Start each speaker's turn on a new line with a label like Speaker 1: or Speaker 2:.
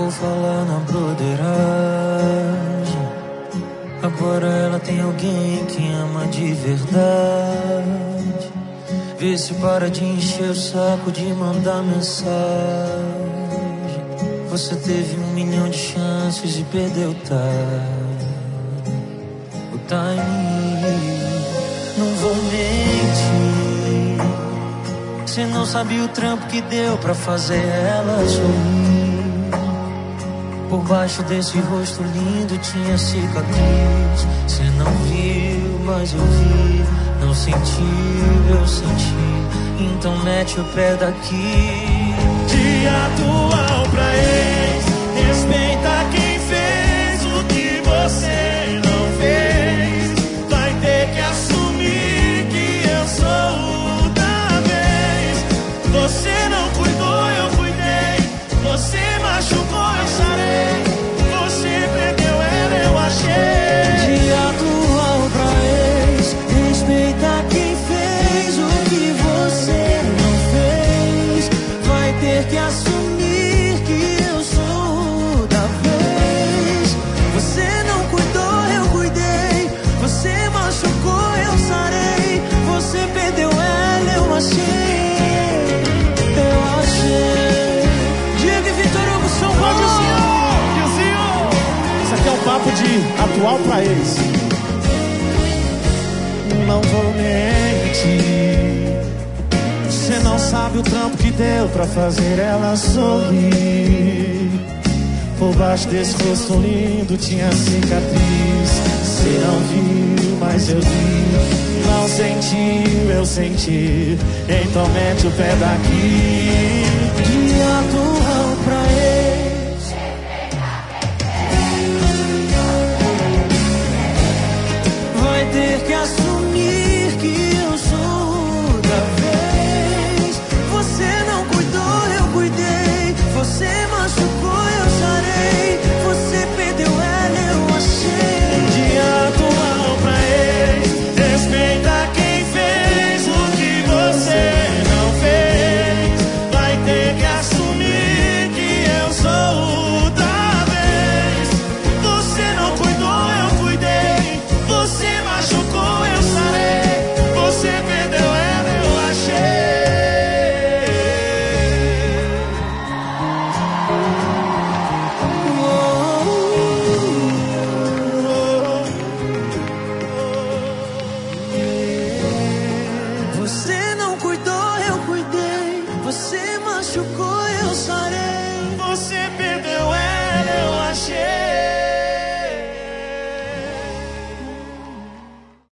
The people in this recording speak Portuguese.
Speaker 1: vou falar na broderagem. Agora ela tem alguém que ama de verdade. Vê se para de encher o saco de mandar mensagem. Você teve 1 milhão de chances e perdeu o time. Não vou mentir, cê não sabe o trampo que deu pra fazer ela sorrir. Por baixo desse rosto lindo tinha cicatriz. Cê não viu, mas eu vi. Não sentiu, eu senti. Então mete o pé daqui.
Speaker 2: De atual pra ex, respeita quem fez o que você não fez. Vai ter que assumir que eu sou o da vez. Você não cuidou, eu cuidei. Você machucou, eu sarei. Você perdeu ela, eu achei.
Speaker 1: De atual pra ex, respeita quem fez o que você não fez. Vai ter que assumir que eu sou o da vez. Você não cuidou, eu cuidei. Você machucou, eu sarei. Você perdeu ela, eu achei. Eu achei. Diego e Vitor Hugo, São Paulo.
Speaker 2: Isso aqui é um papo de atual pra ex. Não vou mentir, você não sabe o trampo que deu pra fazer ela sorrir. Por baixo desse rosto lindo tinha cicatriz. Você não viu, mas eu vi. Não sentiu, eu senti. Então mete o pé daqui.
Speaker 1: De atual pra ex, vai ter que assumir que eu sou da vez. Você não cuidou, eu cuidei. Você machucou, eu sarei. Você perdeu ela, eu achei.
Speaker 2: De atual pra ex, respeita quem fez o que você não fez. Vai ter que assumir que eu sou o da vez. Você não cuidou, eu cuidei. Você machucou, eu sarei. Você perdeu ela, eu achei.
Speaker 1: Você não cuidou, eu cuidei. Você machucou, eu sarei.